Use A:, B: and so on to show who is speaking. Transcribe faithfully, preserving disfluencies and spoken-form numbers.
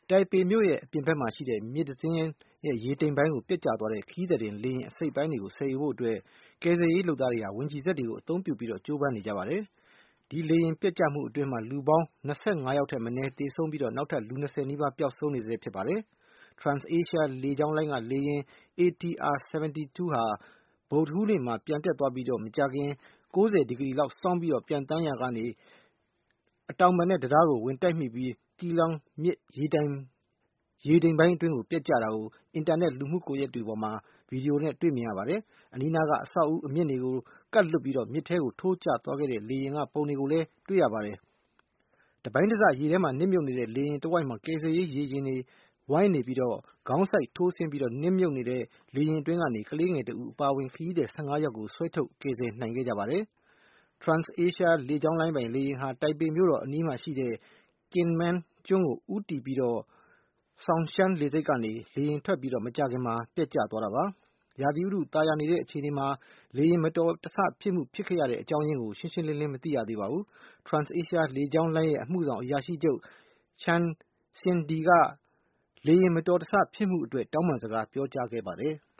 A: တိုင်ပေမြို့ရဲ့အပြင်ဘက်မှာရှိတဲ့မြစ်တစ်စင်းရဲ့ရေတိမ်ပိုင်းကိုပျက်ကျသွားတဲ့ခရီးသည်တင်လေယာဉ်အစိတ်အပိုင်းတွေကိုဆယ်ယူဖို့အတွက်ကယ်ဆယ်ရေးလုပ်သားတွေဟာဝင်ချီစက်တွေကိုအသုံးပြုပြီးကြိုးပမ်းနေကြပါတယ်။ဒီလေယာဉ်ပျက်ကျမှုအတွင်းမှာလူပေါင်း၂၅ယောက်ထက်မနည်းသေဆုံးပြီးနောက်ထပ်လူ၂၀နီးပါးပျောက်ဆုံးနေဆဲဖြစ်ပါတယ်။ Trans-Asia လေကြောင်းလိုင်းကလေယာဉ် A T R ဆယ်ဗင်တီတူး ဟာဗုဒ္ဓဟူးနေ့မှာပျံတက်သွားပြီးမကြာခင်၉၀ဒီဂရီလောက်စောင်းပြီးပျံသန်းရာကနေအတောင်ပံနဲ့တံတားကိုဝင်တိုက်မိပြီး Keelung မြစ်ရေတိမ်ပိုင်းအတွင်းပျက်ကျတာကိုအင်တာနက်လူမှုကွန်ရက်တွေပေါ်မှာဗီဒီယိုနဲ့တွေ့မြင်ရပါတယ်။ အနီးနားကအဆောက်အဦးအမြင့်တွေကိုကပ်လွတ်ပြီးမြစ်ထဲကိုထိုးကျသွားခဲ့တဲ့လေယာဉ်ကပုံတွေကိုလည်းတွေ့ရပါတယ်။ တပိုင်းတစရေထဲမှာနစ်မြုပ်နေတဲ့လေယာဉ်တဝိုက်မှာကယ်ဆယ်ရေးရေယာဉ်တွေဝိုင်းနေပြီးခေါင်းစိုက်ထိုးဆင်းပြီးနစ်မြုပ်နေတဲ့လေယာဉ်အတွင်းကနေကလေးငယ်တဦးအပါအဝင်ခရီးသည်၁၅ယောက်ကိုဆွဲထုတ်ကယ်ဆယ်နိုင်ခဲ့ကြပါတယ်။ Trans-Asia လေကြောင်းလိုင်းပိုင်လေယာဉ်ဟာတိုင်ပေမြို့တော်အနီးမှာရှိတဲ့ Kinmen ကျွန်းကိုဦးတည်ပြီး Songshan လေဆိပ်ကနေလေယာဉ်ထွက်ပြီးမကြာခင်မှာပျက်ကျသွားတာပါ။ ရာသီဥတုသာယာနေတဲ့အခြေအနေမှာလေယာဉ်မတော်တဆဖြစ်မှုဖြစ်ခဲ့ရတဲ့အကြောင်းရင်းကိုရှင်းရှင်းလင်းလင်းမသိရသေးပါဘူး။ Trans-Asia လေကြောင်းလိုင်းရဲ့အမှုဆောင်အရာရှိချုပ် Chan Sin Di ကလေယာဉ်မတော်တဆဖြစ်မှုအတွက်တောင်းပန်စကားပြောကြားခဲ့ပါတယ်။